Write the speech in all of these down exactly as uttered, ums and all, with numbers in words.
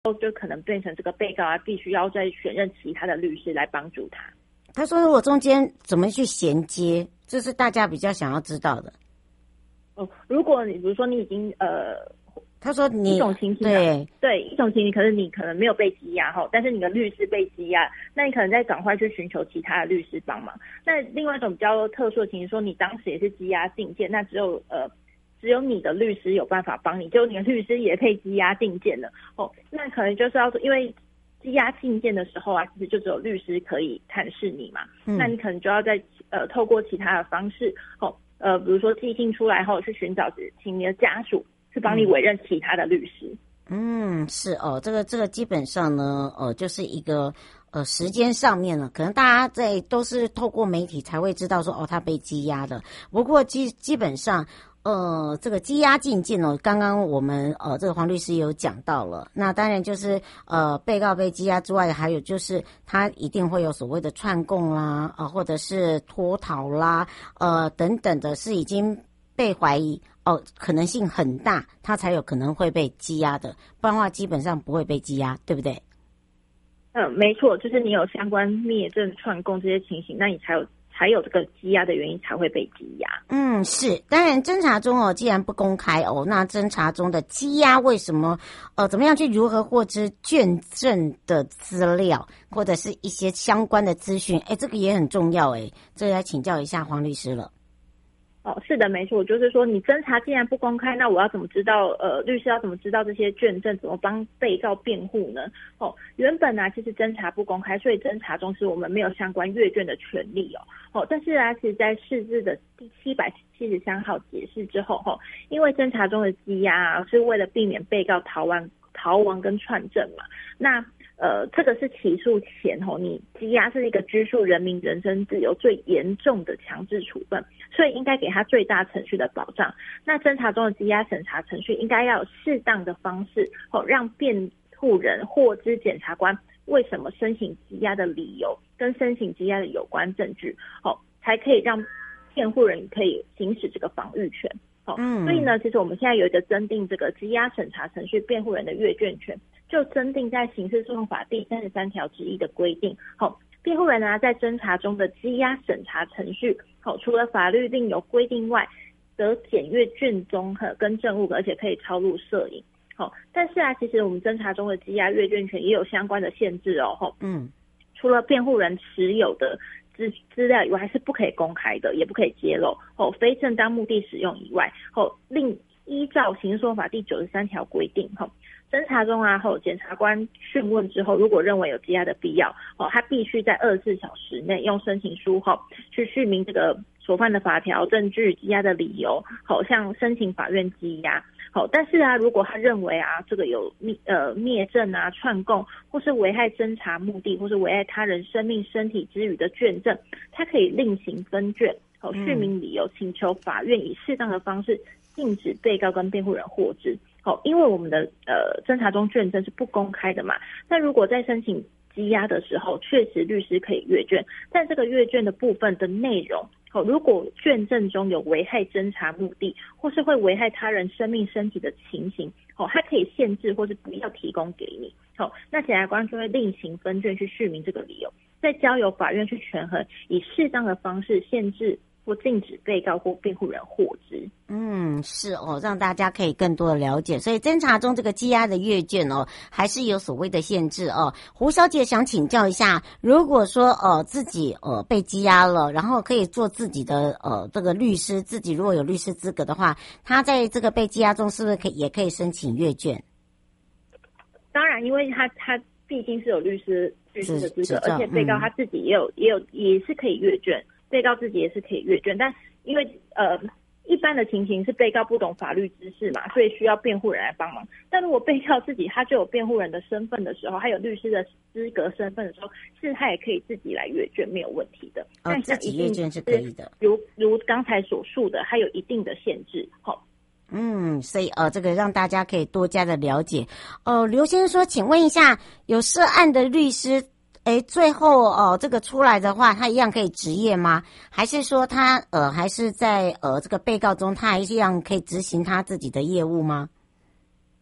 就可能变成这个被告啊，必须要再选任其他的律师来帮助他。 他说如果中间怎么去衔接，这是大家比较想要知道的。 哦，如果你比如说你已经呃， 他说你一种情形、啊、对对一种情形，可是你可能没有被羁押哈，但是你的律师被羁押，那你可能再赶快去寻求其他的律师帮忙。那另外一种比较特殊的情形，说你当时也是羁押禁见，那只有呃只有你的律师有办法帮你，就你的律师也被羁押禁见了哦，那可能就是要因为羁押禁见的时候啊，其实就只有律师可以探视你嘛，嗯、那你可能就要在呃透过其他的方式哦。呃，比如说寄信出来后去寻找，请你的家属去帮你委任其他的律师。 嗯，是哦，这个这个基本上呢，呃，就是一个呃时间上面呢，可能大家在都是透过媒体才会知道说哦，他被羁押了。不过基基本上。呃，这个羁押禁见哦，刚刚我们呃这个黄律师也有讲到了。那当然就是呃被告被羁押之外，还有就是他一定会有所谓的串供啦，呃或者是脱逃啦，呃等等的，是已经被怀疑哦、呃、可能性很大，他才有可能会被羁押的，不然的话基本上不会被羁押，对不对？ 嗯，没错，就是你有相关灭证、串供这些情形，那你才有。才有这个羁押的原因才会被羁押。 嗯，是，当然侦查中哦，既然不公开哦，那侦查中的羁押为什么呃怎么样去如何获知卷证的资料或者是一些相关的资讯？哎，这个也很重要哎，这来请教一下黄律师了。 哦，是的，没错，就是说你侦查既然不公开，那我要怎么知道？呃，律师要怎么知道这些卷证？怎么帮被告辩护呢？哦，原本啊，其实侦查不公开，所以侦查中是我们没有相关阅卷的权利哦。哦，但是啊，其实在释字的第七百七十三号解释之后，哦，因为侦查中的羁押啊，是为了避免被告逃亡、逃亡跟串证嘛，那。呃，这个是起诉前吼，你羁押是一个拘束人民人身自由最严重的强制处分，所以应该给他最大程序的保障。那侦查中的羁押审查程序应该要有适当的方式，吼，让辩护人获知检察官为什么申请羁押的理由跟申请羁押的有关证据，吼，才可以让辩护人可以行使这个防御权。哦，嗯，所以呢，其实我们现在有一个增订这个羁押审查程序辩护人的阅卷权，就增订在刑事诉讼法第三十三条之一的规定。好，哦，辩护人啊，在侦查中的羁押审查程序，好，哦，除了法律另有规定外，得检阅卷宗和跟证物，而且可以抄录摄影。好，哦，但是啊，其实我们侦查中的羁押阅卷权也有相关的限制哦。哦，嗯，除了辩护人持有的资资料以外，还是不可以公开的，也不可以揭露哦，非正当目的使用以外哦，另依照刑事诉讼法第九十三条规定哦，侦查中啊后，检察官讯问之后，如果认为有羁押的必要哦，他必须在二十四小时内用申请书后去叙明这个所犯的法条、证据、羁押的理由，好，向申请法院羁押。好，但是啊，如果他认为啊，这个有灭呃灭证啊、串供，或是危害侦查目的，或是危害他人生命、身体之余的卷证，他可以另行分卷，好，叙明理由，请求法院以适当的方式禁止被告跟辩护人获知。好，因为我们的呃侦查中卷证是不公开的嘛，那如果在申请羁押的时候，确实律师可以阅卷，但这个阅卷的部分的内容。好，如果卷证中有危害侦查目的，或是会危害他人生命身体的情形，好，它可以限制或是不要提供给你。好，那检察官就会另行分卷去叙明这个理由，再交由法院去权衡，以适当的方式限制或禁止被告或辩护人获知。 嗯，是哦，让大家可以更多的了解。所以侦查中这个羁押的阅卷哦，还是有所谓的限制哦。胡小姐想请教一下，如果说呃自己呃被羁押了，然后可以做自己的呃这个律师，自己如果有律师资格的话，他在这个被羁押中是不是可以也可以申请阅卷？ 当然，因为他他毕竟是有律师律师的资格，而且被告他自己也有、嗯、也有也是可以阅卷，被告自己也是可以阅卷，但因为呃。一般的情形是被告不懂法律知识嘛，所以需要辩护人来帮忙。但如果被告自己他就有辩护人的身份的时候，还有律师的资格身份的时候，是他也可以自己来阅卷，没有问题的。 哦， 但自己阅卷是可以的。 如如刚才所述的，它有一定的限制。好， 嗯，所以呃，这个让大家可以多加的了解。呃，刘先生说，请问一下，有涉案的律师。诶，最后哦，这个出来的话，他一样可以执业吗？还是说他呃，还是在呃这个被告中，他还是一样可以执行他自己的业务吗？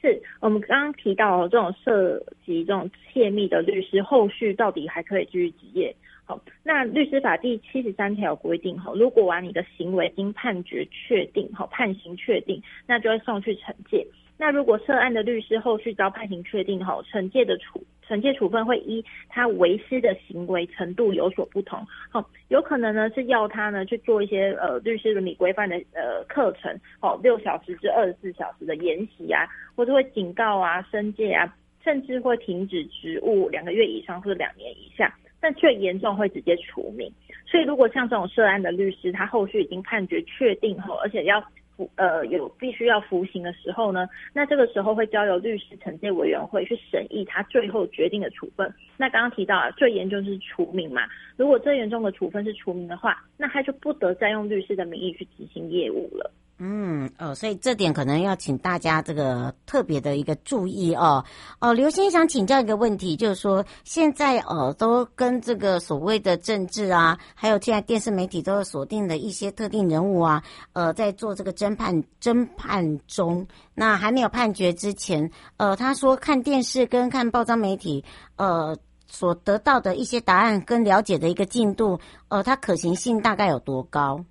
是我们刚刚提到这种涉及这种窃密的律师，后续到底还可以继续执业？好，那律师法第七十三条规定，如果啊你的行为经判决确定，判刑确定，那就会送去惩戒。那如果涉案的律师后续遭判刑确定后，惩戒的处惩戒处分会依他为师的行为程度有所不同。好，有可能呢是要他呢去做一些呃律师伦理规范的呃课程，哦，六小时至二十四小时的研习啊，或者会警告啊、申诫啊，甚至会停止职务两个月以上或者两年以下。但最严重会直接除名。所以如果像这种涉案的律师，他后续已经判决确定后，而且要服呃有必须要服刑的时候呢，那这个时候会交由律师惩戒委员会去审议他最后决定的处分。那刚刚提到啊，最严重是除名嘛，如果最严重的处分是除名的话，那他就不得再用律师的名义去执行业务了。 嗯哦，所以这点可能要请大家这个特别的一个注意哦。哦，刘先想请教一个问题，就是说现在呃都跟这个所谓的政治啊，还有现在电视媒体都有锁定的一些特定人物啊，呃，在做这个侦判侦判中，那还没有判决之前，呃，他说看电视跟看报章媒体，呃。所得到的一些答案跟了解的一个进度，呃，它可行性大概有多高？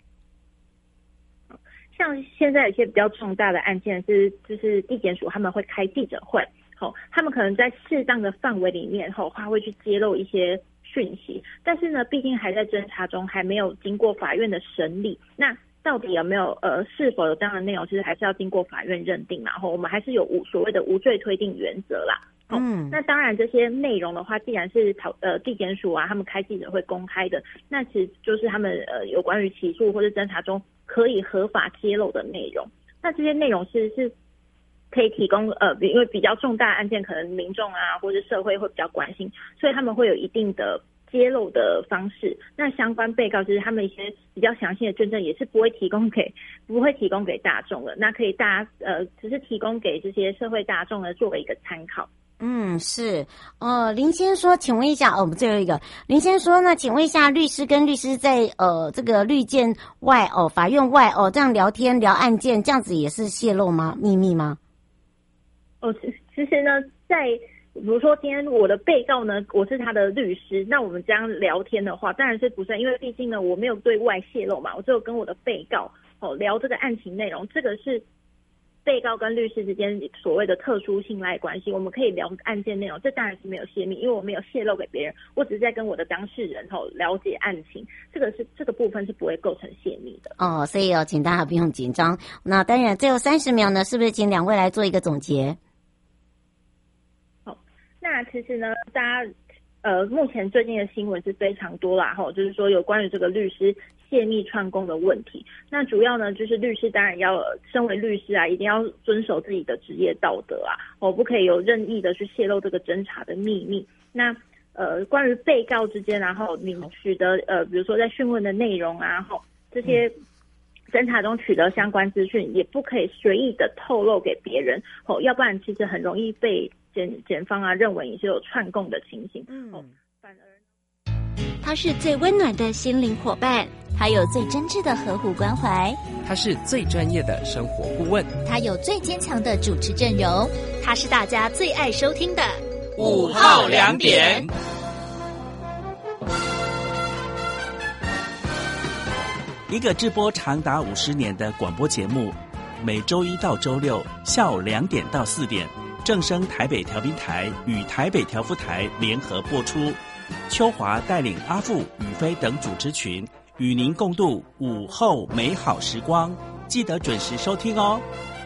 像现在有些比较重大的案件是，就是地检署他们会开记者会，哦，他们可能在适当的范围里面，哦，他会去揭露一些讯息，但是呢，毕竟还在侦查中，还没有经过法院的审理，那到底有没有呃是否有这样的内容，其实还是要经过法院认定嘛，然后我们还是有无所谓的无罪推定原则啦。嗯，那当然这些内容的话，既然是讨呃地检署啊，他们开记者会公开的，那其实就是他们呃有关于起诉或者侦查中可以合法揭露的内容。那这些内容是是可以提供呃，因为比较重大案件，可能民众啊或者社会会比较关心，所以他们会有一定的揭露的方式。那相关被告就是他们一些比较详细的卷证也是不会提供给不会提供给大众的，那可以大家呃只是提供给这些社会大众呢作为一个参考。 嗯，是，呃，林先说，请问一下，哦，我们最后一个，林先说，那请问一下，律师跟律师在呃这个律见外哦，法院外哦，这样聊天聊案件，这样子也是泄露吗？秘密吗？ 哦，其实呢，在比如说今天我的被告呢，我是他的律师，那我们这样聊天的话，当然是不是，因为毕竟呢，我没有对外泄露嘛，我只有跟我的被告哦聊这个案情内容，这个是被告跟律师之间所谓的特殊信赖关系，我们可以聊案件内容，这当然是没有泄密，因为我没有泄露给别人，我只是在跟我的当事人吼了解案情，这个是这个部分是不会构成泄密的。哦， 所以哦，请大家不用紧张。那当然，最后三十秒呢，是不是请两位来做一个总结？ 好，那其实呢，大家呃，目前最近的新闻是非常多啦，吼，就是说有关于这个律师泄密串供的问题。那主要呢，就是律师当然要身为律师啊，一定要遵守自己的职业道德啊，我不可以有任意的去泄露这个侦查的秘密。那呃，关于被告之间，然后你取得呃，比如说在讯问的内容啊，吼这些侦查中取得相关资讯，也不可以随意的透露给别人，吼，要不然其实很容易被检检方啊认为你是有串供的情形。嗯，反而他是最温暖的心灵伙伴，他有最真挚的呵护关怀， 他是最专业的生活顾问， 他有最坚强的主持阵容，他是大家最爱收听的午后两点。一个直播长达五十年的广播节目，每周一到周六下午两点到四点，正声台北调频台与台北调夫台联合播出。秋华带领阿富、宇飞等主持群，与您共度午后美好时光，记得准时收听哦。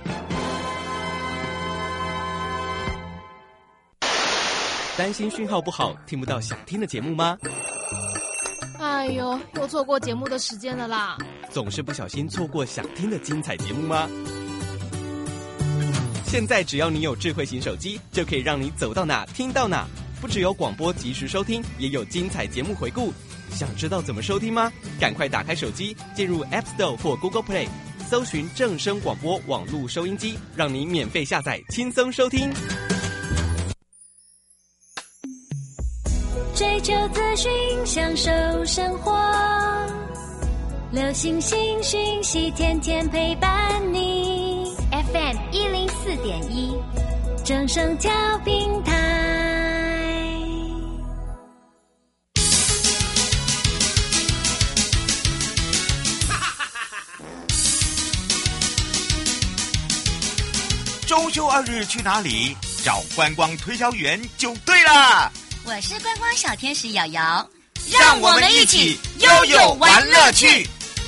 担心讯号不好，听不到想听的节目吗？ 哎呦，又错过节目的时间了啦！ 总是不小心错过想听的精彩节目吗？现在只要你有智慧型手机，就可以让你走到哪听到哪。不只有广播及时收听，也有精彩节目回顾。想知道怎么收听吗？赶快打开手机，进入 App Store 或 Google Play， 搜寻正声广播网络收音机，让你免费下载，轻松收听。 追求资讯，享受生活，流行新讯息，天天陪伴你。F M 一零四点一正声调频台。 周休二日去哪里？找观光推销员就对了。 我是观光小天使瑶瑶， 让我们一起悠悠玩乐趣。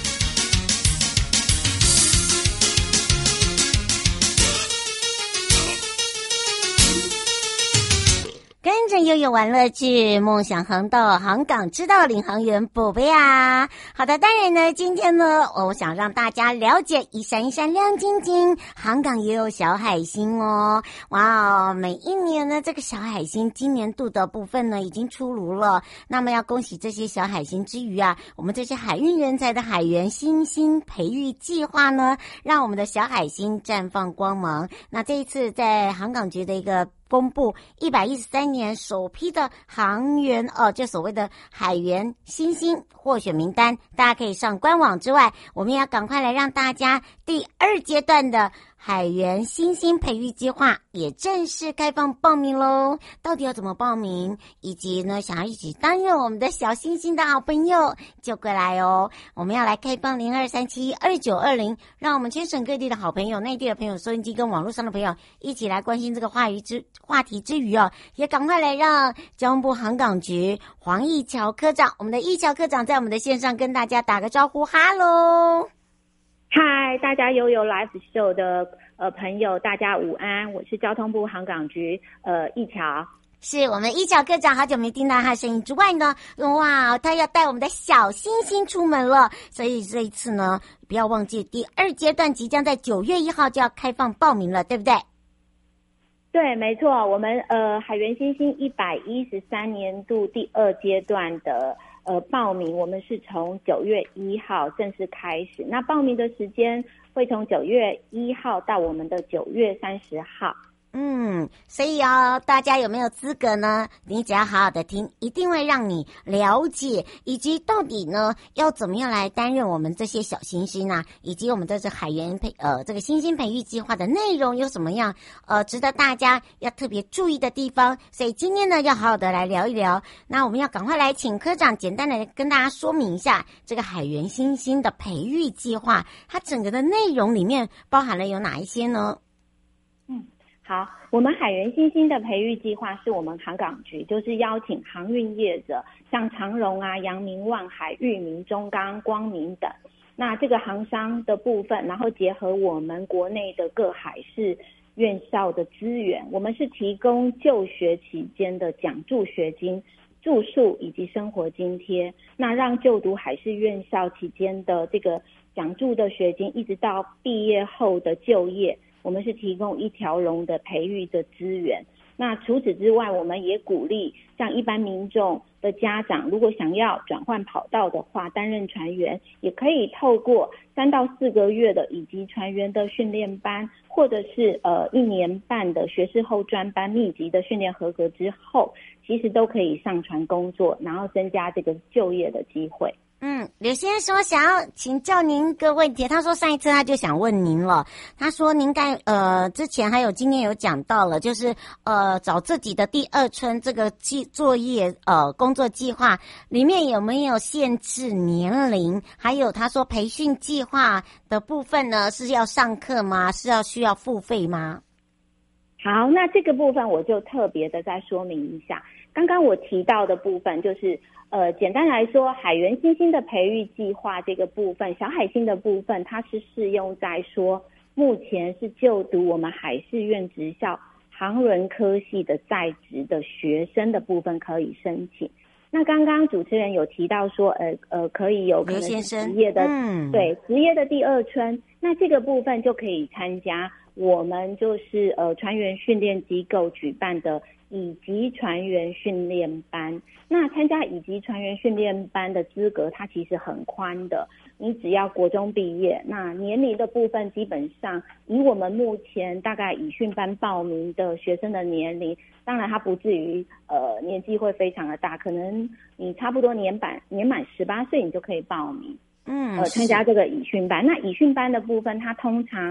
跟着悠悠玩乐趣，梦想航道，航港知道领航员宝贝啊！好的，当然呢，今天呢，我想让大家了解一闪一闪亮晶晶，航港也有小海星哦！哇哦，每一年呢，这个小海星今年度的部分呢已经出炉了。那么要恭喜这些小海星之余啊，我们这些海运人才的海员新兴培育计划呢，让我们的小海星绽放光芒。那这一次在航港局的一个公布一百一十三年首批的航员哦，就所谓的海员新星获选名单，大家可以上官网之外，我们也要赶快来让大家第二阶段的海员新星培育计划也正式开放报名咯。到底要怎么报名，以及呢想要一起担任我们的小星星的好朋友就过来哦。我们要来开放零二三七二九二零，让我们全省各地的好朋友、内地的朋友、收音机跟网络上的朋友一起来关心这个话语之话题之余哦，也赶快来让交通部航港局黄义乔科长，我们的义乔科长在我们的线上跟大家打个招呼，哈喽。 嗨，大家悠悠 Live Show 的呃朋友，大家午安，我是交通部航港局呃义乔。 是我们义乔科长，好久没听到他的声音之外呢，哇，他要带我们的小星星出门了，所以这一次呢，不要忘记第二阶段即将在九月一号就要开放报名了，对不对？ 对，没错，我们呃海员新星一百一十三年度第二阶段的呃报名，我们是从九月一号正式开始，那报名的时间会从九月一号到我们的九月三十号。 嗯，所以哦，大家有没有资格呢？你只要好好的听，一定会让你了解，以及到底呢要怎么样来担任我们这些小星星啊，以及我们这次海员培呃这个新兴培育计划的内容有什么样呃值得大家要特别注意的地方。所以今天呢要好好的来聊一聊。那我们要赶快来请科长简单的跟大家说明一下这个海员新兴的培育计划，它整个的内容里面包含了有哪一些呢？ 好，我们海员新星的培育计划是我们航港局就是邀请航运业者，像长荣啊、阳明、万海、裕民、中钢、光明等，那这个航商的部分，然后结合我们国内的各海事院校的资源，我们是提供就学期间的奖助学金、住宿以及生活津贴，那让就读海事院校期间的这个奖助的学金，一直到毕业后的就业，我们是提供一条龙的培育的资源。那除此之外，我们也鼓励像一般民众的家长，如果想要转换跑道的话，担任船员也可以透过三到四个月的乙级船员的训练班，或者是呃一年半的学士后专班密集的训练合格之后，其实都可以上船工作，然后增加这个就业的机会。 嗯，刘先生说想要请教您一个问题，他说上一次他就想问您了，他说您该呃之前还有今天有讲到了，就是呃找自己的第二春这个计作业呃工作计划里面有没有限制年龄，还有他说培训计划的部分呢是要上课吗？是要需要付费吗？ 好，那这个部分我就特别的再说明一下，刚刚我提到的部分就是呃，简单来说，海员新星的培育计划这个部分，小海星的部分，它是适用在说目前是就读我们海事院职校航轮科系的在职的学生的部分可以申请。那刚刚主持人有提到说，呃呃，可以有可能是职业的，嗯，对，职业的第二春，那这个部分就可以参加我们就是呃船员训练机构举办的乙级船员训练班。那参加乙级船员训练班的资格它其实很宽的，你只要国中毕业，那年龄的部分基本上以我们目前大概乙训班报名的学生的年龄，当然他不至于呃年纪会非常的大，可能你差不多年满年满十八岁你就可以报名，嗯，呃参加这个乙训班。那乙训班的部分，它通常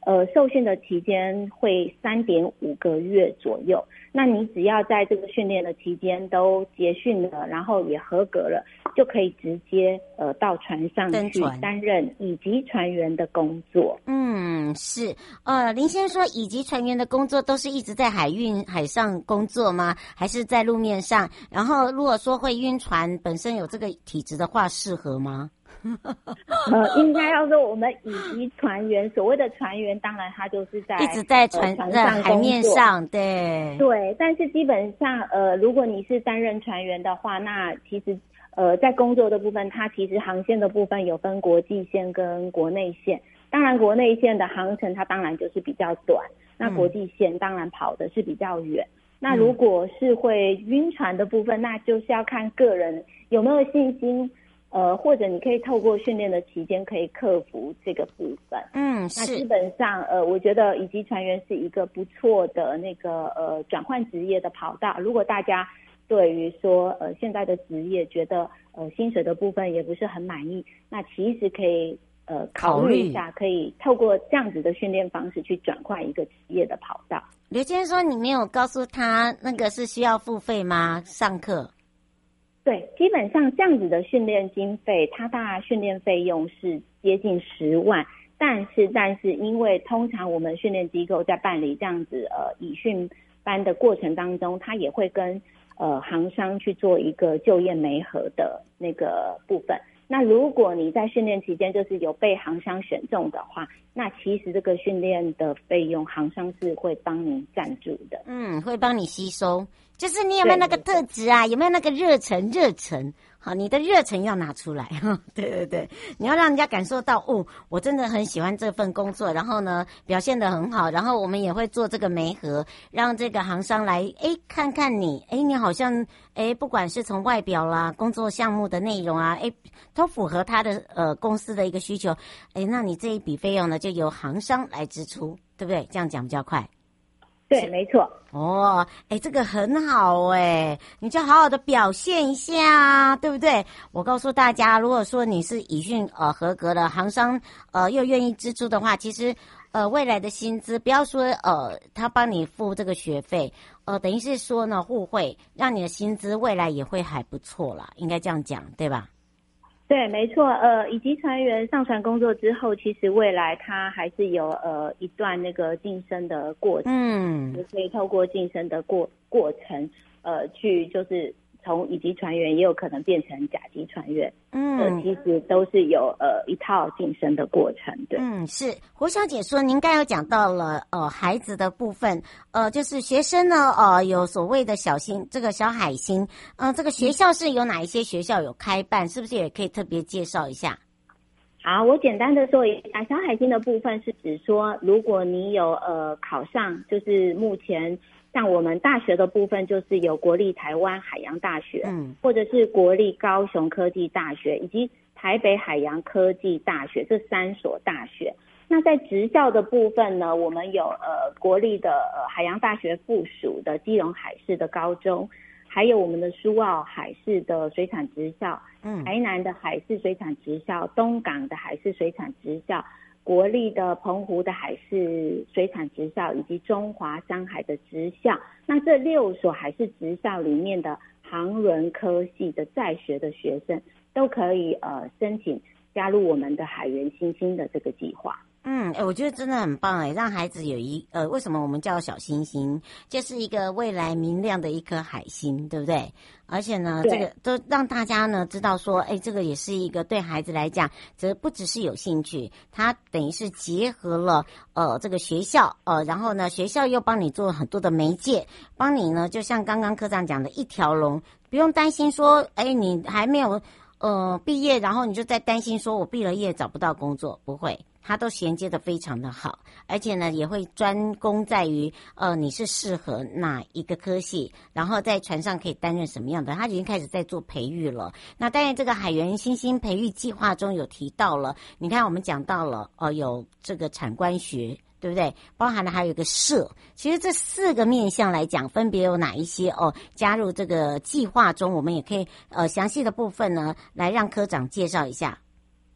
呃受训的期间会三点五个月左右。那你只要在这个训练的期间都结训了，然后也合格了，就可以直接呃到船上去担任乙级船员的工作。 嗯，是。呃，林先生说，乙级船员的工作都是一直在海运海上工作吗？还是在路面上？然后如果说会晕船，本身有这个体质的话，适合吗？ 呃，应该要说我们乙级船员，所谓的船员，当然他就是在一直在船、 呃、 在海面上，对对。但是基本上，呃，如果你是担任船员的话，那其实呃在工作的部分，它其实航线的部分有分国际线跟国内线。当然，国内线的航程它当然就是比较短，那国际线当然跑的是比较远。嗯、那如果是会晕船的部分，那就是要看个人有没有信心。呃，或者你可以透过训练的期间可以克服这个部分。 嗯，是。 那基本上，呃，我觉得乙级船员是一个不错的那个呃转换职业的跑道。如果大家对于说呃现在的职业觉得呃薪水的部分也不是很满意，那其实可以呃考虑一下，可以透过这样子的训练方式去转换一个职业的跑道。 刘先生说，你没有告诉他那个是需要付费吗？上课？ 对，基本上这样子的训练经费，它大概训练费用是接近十万，但是但是因为通常我们训练机构在办理这样子呃乙训班的过程当中，它也会跟呃航商去做一个就业媒合的那个部分。那如果你在训练期间就是有被航商选中的话，那其实这个训练的费用航商是会帮你赞助的。 嗯，会帮你吸收。就是你有没有那个特质啊？有没有那个热忱？热忱，好，你的热忱要拿出来。对对对，你要让人家感受到，哦，我真的很喜欢这份工作，然后呢，表现得很好，然后我们也会做这个媒合，让这个航商来，诶，看看你，诶，你好像，诶，不管是从外表啦、工作项目的内容啊，诶，都符合他的呃公司的一个需求，诶，那你这一笔费用呢，就由航商来支出，对不对？这样讲比较快。 对，没错。 哦，哎，这个很好哎，你就好好的表现一下，对不对？我告诉大家，如果说你是乙训呃合格的航商，呃又愿意支出的话，其实呃未来的薪资，不要说呃他帮你付这个学费，呃等于是说呢互惠，让你的薪资未来也会还不错啦，应该这样讲，对吧？ 对，没错。呃，乙级船员上船工作之后，其实未来他还是有呃一段那个晋升的过程，嗯，也可以透过晋升的过过程，呃，去就是从乙级船员也有可能变成甲级船员，嗯，呃，其实都是有呃一套晋升的过程，对。 嗯，是胡小姐说，您刚有讲到了呃孩子的部分，呃，就是学生呢，呃，有所谓的小星，这个小海星，呃，这个学校是有哪一些学校有开办，是不是也可以特别介绍一下？ 好，我简单的说一下，小海星的部分是指说，如果你有呃考上，就是目前像我们大学的部分，就是有国立台湾海洋大学，嗯，或者是国立高雄科技大学，以及台北海洋科技大学这三所大学。那在职校的部分呢，我们有呃国立的呃海洋大学附属的基隆海事的高中，还有我们的苏澳海事的水产职校，嗯，台南的海事水产职校，东港的海事水产职校，国立的澎湖的海事水产职校，以及中华商海的职校。那这六所海事职校里面的航轮科系的在学的学生，都可以呃申请加入我们的海员新星的这个计划。 嗯，哎，我觉得真的很棒哎，让孩子有一呃，为什么我们叫小星星，就是一个未来明亮的一颗海星，对不对？而且呢，这个都让大家呢知道说，哎，这个也是一个对孩子来讲，则不只是有兴趣，他等于是结合了呃这个学校呃，然后呢学校又帮你做很多的媒介，帮你呢就像刚刚科长讲的一条龙，不用担心说，哎，你还没有呃毕业，然后你就在担心说我毕了业找不到工作，不会。它都衔接的非常的好，而且呢也会专攻在于呃你是适合哪一个科系，然后在船上可以担任什么样的，他已经开始在做培育了。那当然这个海员新兴培育计划中有提到了，你看我们讲到了呃有这个产官学，对不对？包含了还有一个社，其实这四个面向来讲，分别有哪一些哦？加入这个计划中，我们也可以呃详细的部分呢来让科长介绍一下。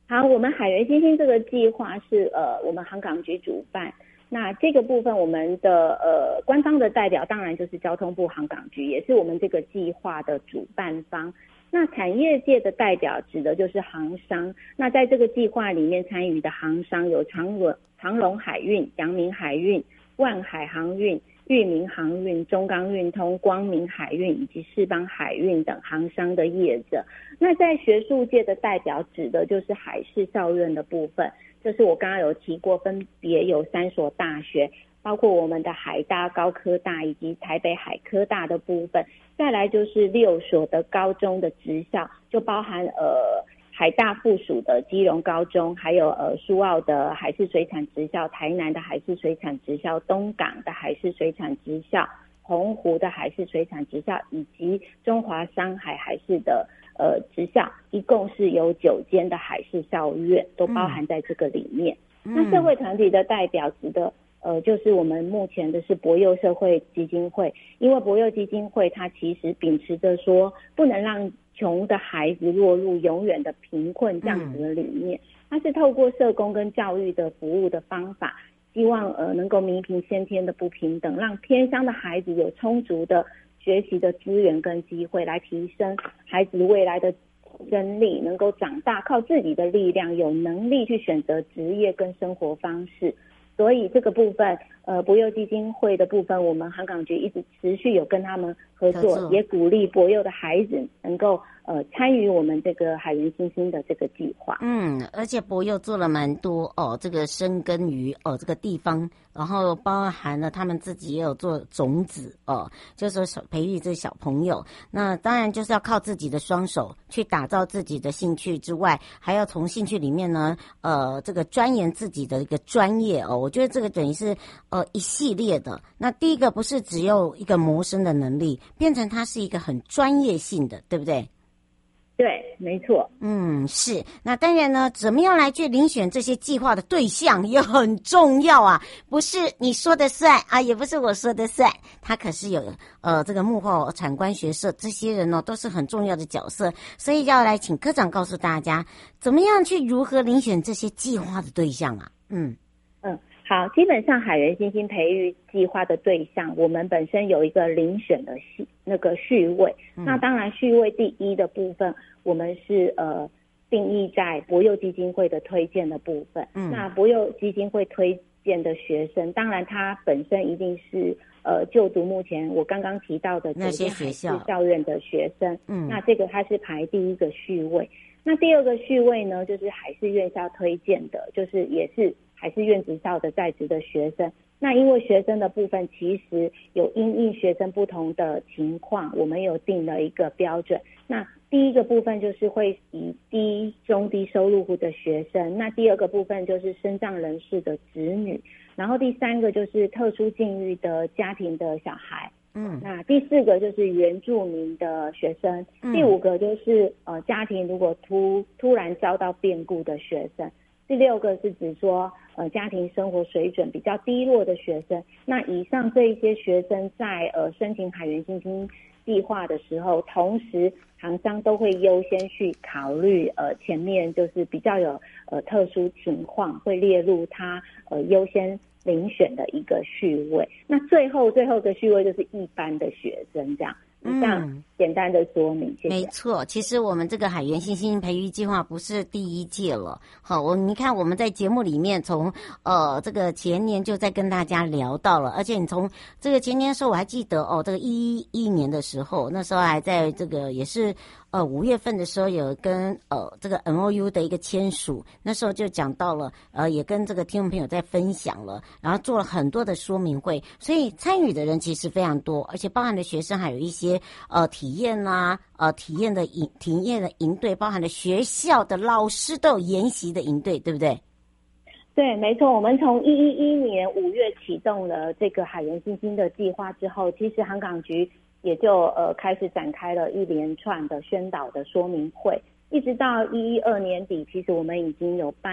好，我们海员星星这个计划是呃我们航港局主办，那这个部分我们的呃官方的代表当然就是交通部航港局，也是我们这个计划的主办方。那产业界的代表指的就是航商，那在这个计划里面参与的航商有长荣长荣海运、阳明海运、万海航运、裕民航运、中钢运通、光明海运以及世邦海运等航商的业者。那在学术界的代表指的就是海事校院的部分，就是我刚刚有提过，分别有三所大学，包括我们的海大、高科大以及台北海科大的部分，再来就是六所的高中的职校，就包含呃海大附属的基隆高中，还有呃苏澳的海事水产职校、台南的海事水产职校、东港的海事水产职校、澎湖的海事水产职校以及中华商海海事的呃职校，一共是有九间的海事校院都包含在这个里面。嗯、那社会团体的代表指的呃，就是我们目前的是博幼社会基金会，因为博幼基金会它其实秉持着说不能让穷的孩子落入永远的贫困这样子的理念，它是透过社工跟教育的服务的方法，希望呃能够弥平先天的不平等，让偏乡的孩子有充足的学习的资源跟机会，来提升孩子未来的竞争力，能够长大靠自己的力量，有能力去选择职业跟生活方式。所以这个部分呃博幼基金会的部分，我们航港局一直持续有跟他们合作，合作也鼓励博幼的孩子能够呃参与我们这个海员星星的这个计划。 嗯，而且博幼做了蛮多哦，这个深耕于哦这个地方，然后包含了他们自己也有做种子哦，就是说培育这小朋友。那当然就是要靠自己的双手去打造自己的兴趣之外，还要从兴趣里面呢呃这个钻研自己的一个专业哦。我觉得这个等于是呃一系列的。那第一个不是只有一个谋生的能力，变成它是一个很专业性的，对不对？ 对，没错。 嗯，是。那当然呢，怎么样来去遴选这些计划的对象也很重要啊，不是你说的算啊，也不是我说的算，他可是有呃这个幕后产官学社这些人哦，都是很重要的角色，所以要来请科长告诉大家，怎么样去如何遴选这些计划的对象啊？嗯嗯。好，基本上海员星星培育计划的对象，我们本身有一个遴选的序那个序位、嗯、那当然序位第一的部分我们是呃定义在博幼基金会的推荐的部分、嗯、那博幼基金会推荐的学生，当然他本身一定是呃就读目前我刚刚提到的那些学校校院的学生，嗯，那这个他是排第一个序位。那第二个序位呢，就是海事院校推荐的，就是也是海事院职校的在职的学生。那因为学生的部分其实有因应学生不同的情况，我们有定了一个标准。那第一个部分就是会以低中低收入户的学生，那第二个部分就是身障人士的子女，然后第三个就是特殊境遇的家庭的小孩，嗯，那第四个就是原住民的学生，嗯、第五个就是呃家庭如果突突然遭到变故的学生，第六个是指说呃家庭生活水准比较低落的学生。那以上这一些学生在呃申请海员星星计划的时候，同时航商都会优先去考虑呃前面就是比较有呃特殊情况，会列入他呃优先遴选的一个序位。那最后最后的序位就是一般的学生这样。以上简单的说明，谢谢。 没错，其实我们这个海员星星培育计划不是第一届了。好，我你看我们在节目里面从呃这个前年就在跟大家聊到了，而且你从这个前年的时候我还记得哦，这个一一年的时候，那时候还在这个也是呃五月份的时候有跟呃这个 N O U 的一个签署，那时候就讲到了呃也跟这个听众朋友在分享了，然后做了很多的说明会，所以参与的人其实非常多，而且包含的学生还有一些呃体验啊呃体验的营体验的营队，包含了学校的老师都有研习的营队，对不对？ 对，没错。我们从一一一年五月启动了这个海员星星的计划之后，其实航港局也就呃开始展开了一连串的宣导的说明会，一直到一一二年底，其实我们已经有办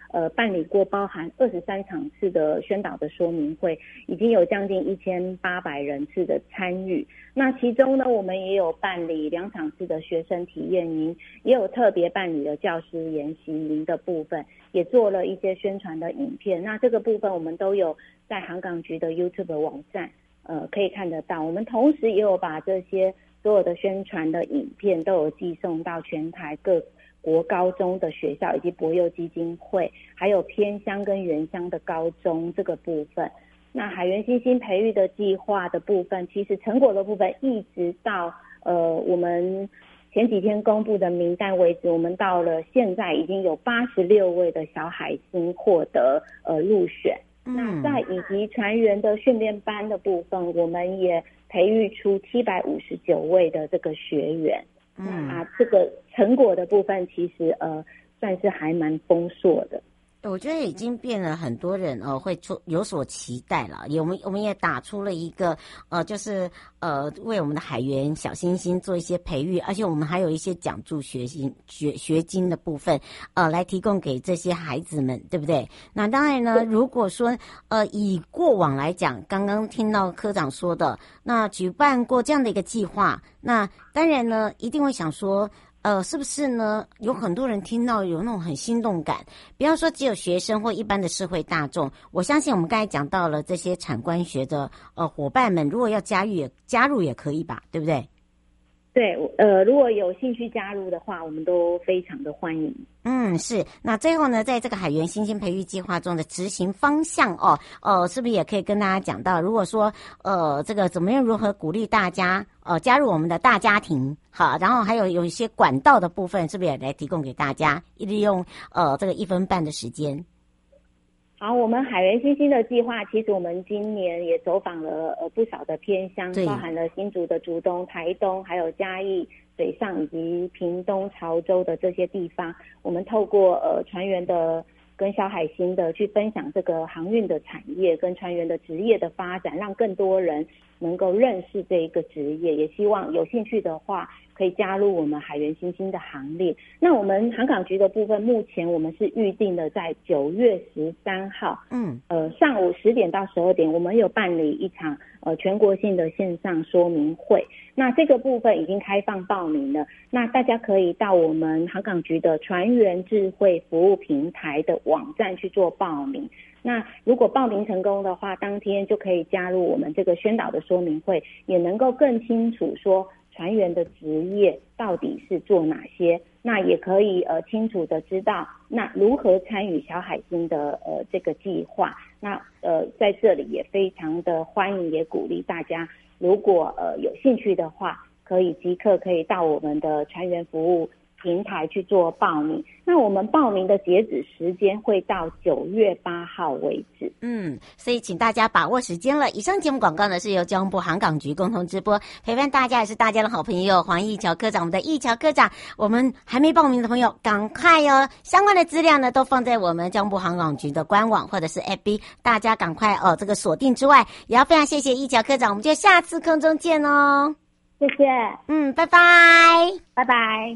呃办理过包含二十三场次的宣导的说明会，已经有将近一千八百人次的参与。那其中呢，我们也有办理两场次的学生体验营，也有特别办理了教师研习营的部分，也做了一些宣传的影片。那这个部分我们都有在航港局的 YouTube 网站呃可以看得到。我们同时也有把这些所有的宣传的影片都有寄送到全台各国高中的学校以及博幼基金会，还有偏乡跟原乡的高中这个部分。那海原新兴培育的计划的部分，其实成果的部分一直到呃我们前几天公布的名单为止，我们到了现在已经有八十六位的小海星获得呃入选。嗯、那在以及船员的训练班的部分，我们也培育出七百五十九位的这个学员。嗯，那这个成果的部分其实呃算是还蛮丰硕的。 我觉得已经变了，很多人哦会出有所期待了。也我们我们也打出了一个呃，就是呃为我们的海员小星星做一些培育，而且我们还有一些奖助学金学学金的部分，呃，来提供给这些孩子们，对不对？那当然呢，如果说呃以过往来讲，刚刚听到科长说的，那举办过这样的一个计划，那当然呢一定会想说。呃，是不是呢？有很多人听到有那种很心动感，不要说只有学生或一般的社会大众。我相信我们刚才讲到了这些产官学的呃伙伴们，如果要加入也加入也可以吧，对不对？ 对，呃，如果有兴趣加入的话，我们都非常的欢迎。 嗯，是。那最后呢，在这个海原新兴培育计划中的执行方向哦，呃，是不是也可以跟大家讲到？如果说呃，这个怎么样如何鼓励大家呃加入我们的大家庭？好，然后还有有一些管道的部分，是不是也来提供给大家？利用呃这个一分半的时间。 好，我们海原新兴的计划，其实我们今年也走访了呃不少的偏乡，包含了新竹的竹东、台东，还有嘉义、水上以及屏东、潮州的这些地方。我们透过呃船员的跟小海星的去分享这个航运的产业跟船员的职业的发展，让更多人能够认识这一个职业，也希望有兴趣的话可以加入我们海原新兴的行列。那我们航港局的部分，目前我们是预定的在九月十三号，嗯，呃，上午十点到十二点，我们有办理一场呃全国性的线上说明会。那这个部分已经开放报名了，那大家可以到我们航港局的船员智慧服务平台的网站去做报名。那如果报名成功的话，当天就可以加入我们这个宣导的说明会，也能够更清楚说船员的职业到底是做哪些，那也可以呃清楚的知道那如何参与小海星的呃这个计划。那呃在这里也非常的欢迎，也鼓励大家，如果呃有兴趣的话，可以即刻可以到我们的船员服务平台去做报名。那我们报名的截止时间会到九月八号为止。 嗯，所以请大家把握时间了。以上节目广告呢是由交通部航港局共同直播，陪伴大家也是大家的好朋友黄义侨科长。我们的义侨科长，我们还没报名的朋友赶快哦，相关的资料呢都放在我们交通部航港局的官网或者是 F B， 大家赶快哦这个锁定之外，也要非常谢谢义侨科长，我们就下次空中见哦。 谢谢， 嗯，拜拜， 拜拜。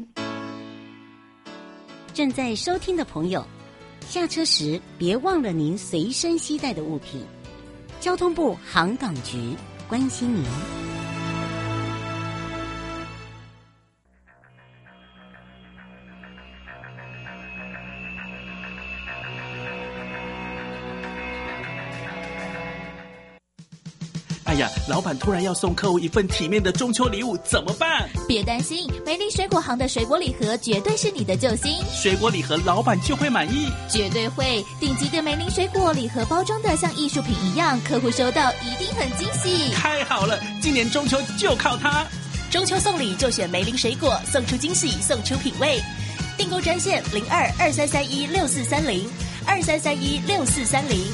正在收听的朋友，下车时别忘了您随身携带的物品。交通部航港局关心您。 哎呀，老板突然要送客户一份体面的中秋礼物，怎么办？ 别担心，梅林水果行的水果礼盒绝对是你的救星。 水果礼盒老板就会满意？ 绝对会，顶级的梅林水果礼盒包装的像艺术品一样，客户收到一定很惊喜。 太好了，今年中秋就靠它。 中秋送礼就选梅林水果，送出惊喜，送出品味。订购专线零二二三三一六四三零二三三一六四三零。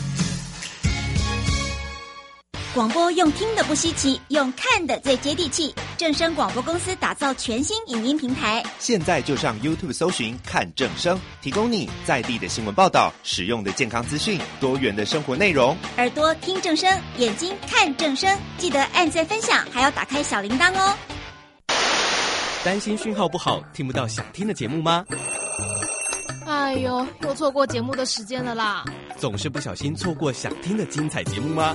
广播用听的不稀奇，用看的最接地气。正声广播公司打造全新影音平台， 现在就上 YouTube 搜寻看正声，提供你在地的新闻报道、实用的健康资讯、多元的生活内容。 耳朵听正声，眼睛看正声，记得按赞分享，还要打开小铃铛哦。 担心讯号不好，听不到想听的节目吗？ 哎呦，又错过节目的时间了啦！ 总是不小心错过想听的精彩节目吗？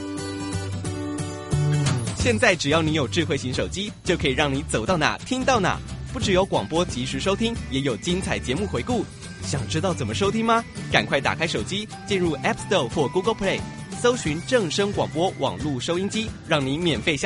现在只要你有智慧型手机，就可以让你走到哪听到哪。不只有广播及时收听，也有精彩节目回顾。想知道怎么收听吗？赶快打开手机，进入 App Store 或 Google Play， 搜寻正声广播网络收音机，让你免费下